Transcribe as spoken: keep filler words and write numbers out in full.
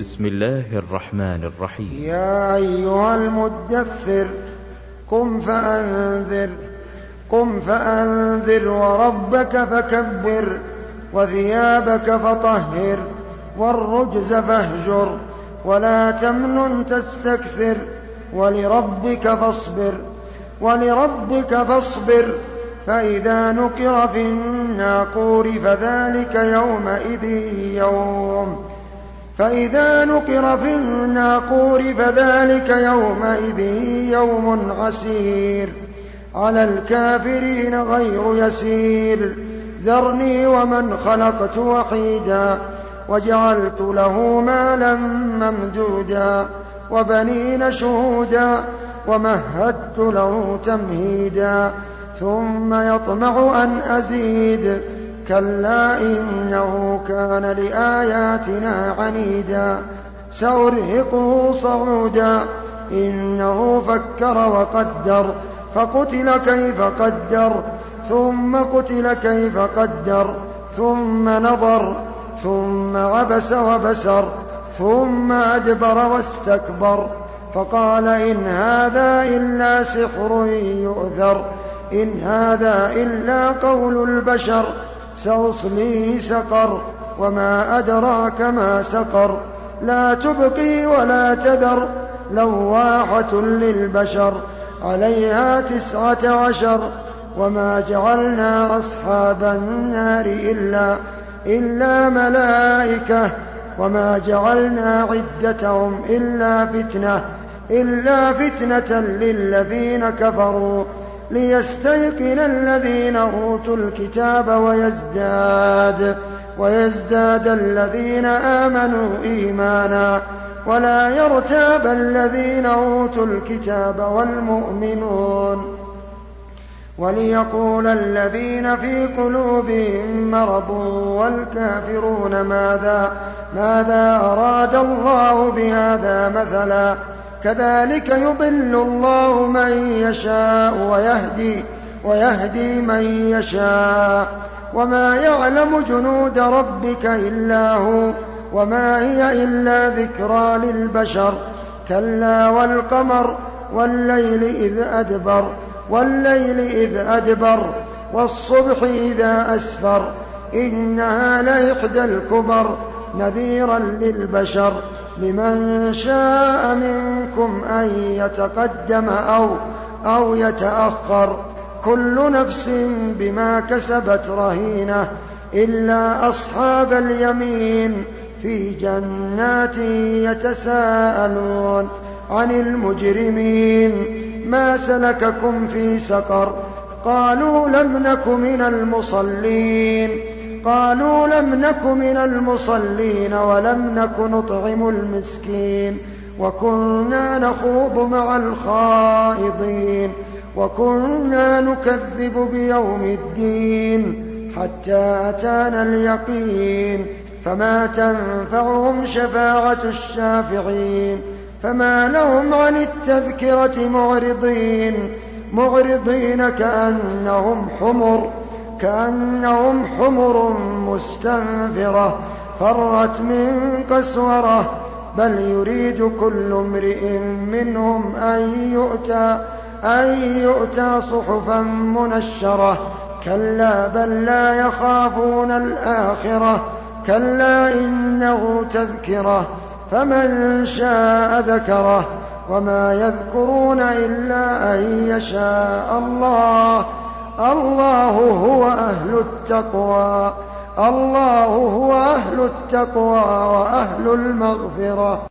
بسم الله الرحمن الرحيم. يا أيها المدثر قم فأنذر قم فأنذر وربك فكبر وثيابك فطهر والرجز فاهجر ولا تمنن تستكثر ولربك فاصبر ولربك فاصبر فإذا نقر في الناقور فذلك يومئذ يوم فإذا نقر في الناقور فذلك يومئذ يوم عسير على الكافرين غير يسير ذرني ومن خلقت وحيدا وجعلت له مالا ممدودا وبنين شهودا ومهدت له تمهيدا ثم يطمع أن أزيد كلا إنه كان لآياتنا عنيدا سأرهقه صعودا إنه فكر وقدر فقتل كيف قدر ثم قتل كيف قدر ثم نظر ثم عبس وبسر ثم أدبر واستكبر فقال إن هذا إلا سحر يؤثر إن هذا إلا قول البشر سأصليه سقر وما أدراك ما سقر لا تبقي ولا تذر لواحة للبشر عليها تسعة عشر وما جعلنا أصحاب النار إلا, إلا ملائكة وما جعلنا عدتهم إلا فتنة إلا فتنة للذين كفروا ليستيقن الذين أوتوا الكتاب ويزداد ويزداد الذين آمنوا إيمانا ولا يرتاب الذين أوتوا الكتاب والمؤمنون وليقول الذين في قلوبهم مرض والكافرون ماذا ماذا أراد الله بهذا مثلا كذلك يضل الله من يشاء ويهدي ويهدي من يشاء وما يعلم جنود ربك إلا هو وما هي إلا ذكرى للبشر كلا والقمر والليل إذ أدبر والليل إذ أدبر والصبح إذا أسفر إنها لإحدى الكبر نذيرا للبشر لمن شاء منكم أن يتقدم أو, أو يتأخر كل نفس بما كسبت رهينة إلا أصحاب اليمين في جنات يتساءلون عن المجرمين ما سلككم في سقر قالوا لم نك من المصلين قالوا لم نك من المصلين ولم نك نطعم المسكين وكنا نخوض مع الخائضين وكنا نكذب بيوم الدين حتى أتانا اليقين فما تنفعهم شفاعة الشافعين فما لهم عن التذكرة معرضين معرضين كأنهم حمر كأنهم حمر مستنفرة فرت من قسورة بل يريد كل امرئ منهم أن يؤتى أن يؤتى صحفا منشرة كلا بل لا يخافون الآخرة كلا إنه تذكرة فمن شاء ذكره وما يذكرون إلا أن يشاء الله الله هو أهل التقوى الله هو أهل التقوى وأهل المغفرة.